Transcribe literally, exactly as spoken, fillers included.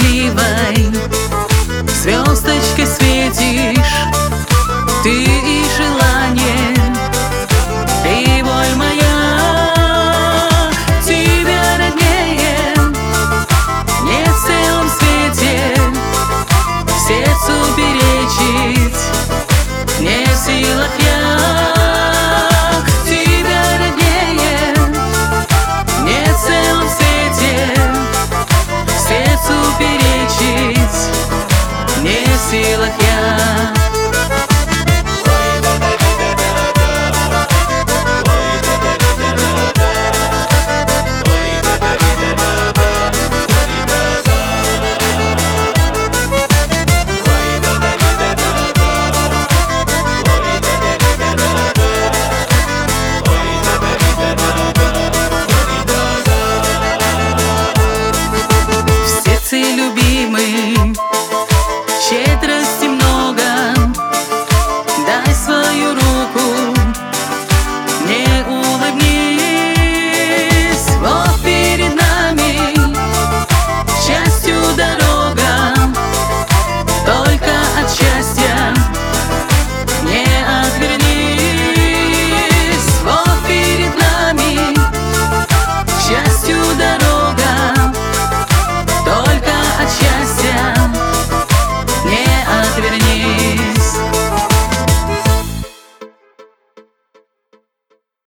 счастливой звездочкой светишь. Ты и желание, и боль моя, тебя роднее нет в целом свете. Сердцу перечить не в силах я, тебя роднее нет в целом свете. Сердцу перечить не в силах я.